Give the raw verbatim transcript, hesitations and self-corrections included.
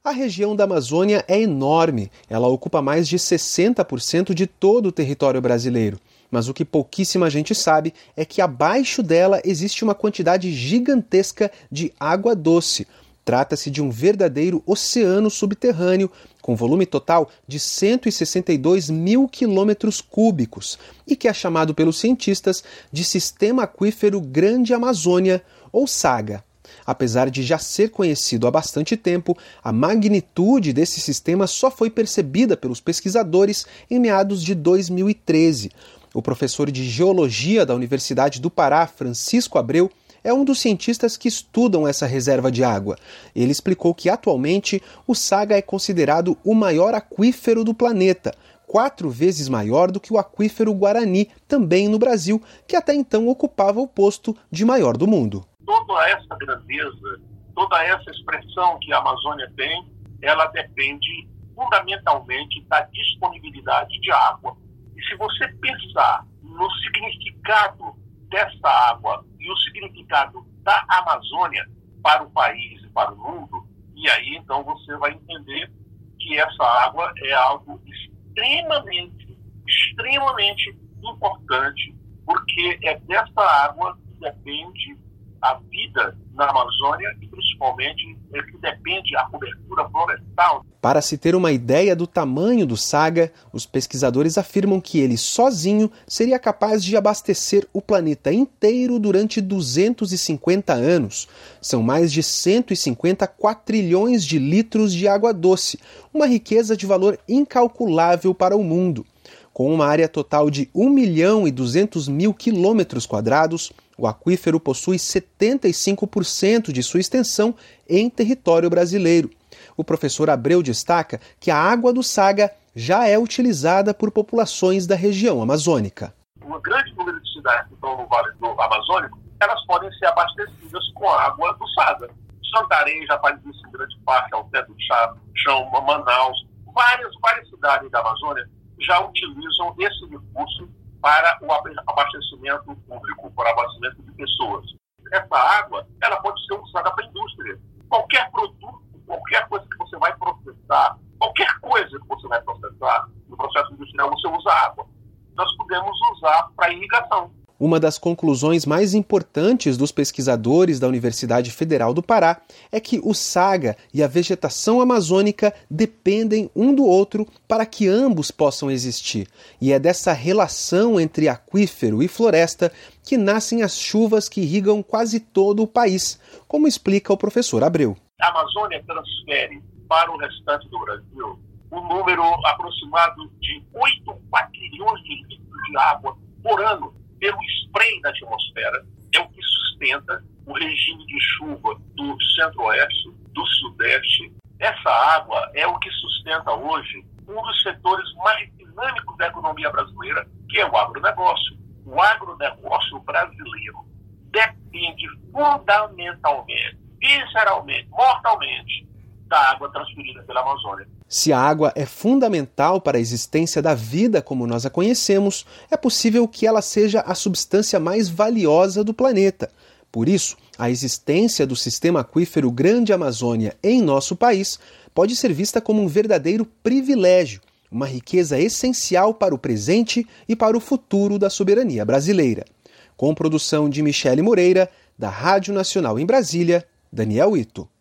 A região da Amazônia é enorme, ela ocupa mais de sessenta por cento de todo o território brasileiro. Mas o que pouquíssima gente sabe é que abaixo dela existe uma quantidade gigantesca de água doce. Trata-se de um verdadeiro oceano subterrâneo, com volume total de cento e sessenta e dois mil quilômetros cúbicos, e que é chamado pelos cientistas de Sistema Aquífero Grande Amazônia, ou SAGA. Apesar de já ser conhecido há bastante tempo, a magnitude desse sistema só foi percebida pelos pesquisadores em meados de dois mil e treze. O professor de Geologia da Universidade do Pará, Francisco Abreu, é um dos cientistas que estudam essa reserva de água. Ele explicou que, atualmente, o SAGA é considerado o maior aquífero do planeta, quatro vezes maior do que o aquífero Guarani, também no Brasil, que até então ocupava o posto de maior do mundo. Toda essa grandeza, toda essa expressão que a Amazônia tem, ela depende fundamentalmente da disponibilidade de água. E se você pensar no significado dessa água e o significado da Amazônia para o país e para o mundo, e aí então você vai entender que essa água é algo extremamente, extremamente importante, porque é dessa água que depende a vida na Amazônia e principalmente é que depende a cobertura florestal. Para se ter uma ideia do tamanho do SAGA, os pesquisadores afirmam que ele sozinho seria capaz de abastecer o planeta inteiro durante duzentos e cinquenta anos. São mais de cento e cinquenta quatrilhões de litros de água doce, uma riqueza de valor incalculável para o mundo. Com uma área total de um milhão e duzentos mil quilômetros quadrados, o aquífero possui setenta e cinco por cento de sua extensão em território brasileiro. O professor Abreu destaca que a água do SAGA já é utilizada por populações da região amazônica. Um grande número de cidades que estão no Vale do Amazônico, elas podem ser abastecidas com a água do SAGA. Santarém já faz isso em grande parte, ao pé do chão, Manaus, várias, várias cidades da Amazônia já utilizam esse recurso para o abastecimento público, para o abastecimento de pessoas. Essa água, ela pode ser usada para a indústria. Qualquer produto, qualquer coisa que você vai processar, qualquer coisa que você vai processar no processo industrial, você usa água. Nós podemos usar para irrigação. Uma das conclusões mais importantes dos pesquisadores da Universidade Federal do Pará é que o SAGA e a vegetação amazônica dependem um do outro para que ambos possam existir. E é dessa relação entre aquífero e floresta que nascem as chuvas que irrigam quase todo o país, como explica o professor Abreu. A Amazônia transfere para o restante do Brasil um número aproximado de oito quatrilhões de litros de água por ano. Pelo spray da atmosfera, é o que sustenta o regime de chuva do centro-oeste, do sudeste. Essa água é o que sustenta hoje um dos setores mais dinâmicos da economia brasileira, que é o agronegócio. O agronegócio brasileiro depende fundamentalmente, visceralmente, mortalmente, da água transferida pela Amazônia. Se a água é fundamental para a existência da vida como nós a conhecemos, é possível que ela seja a substância mais valiosa do planeta. Por isso, a existência do Sistema Aquífero Grande Amazônia em nosso país pode ser vista como um verdadeiro privilégio, uma riqueza essencial para o presente e para o futuro da soberania brasileira. Com produção de Michele Moreira, da Rádio Nacional em Brasília, Daniel Ito.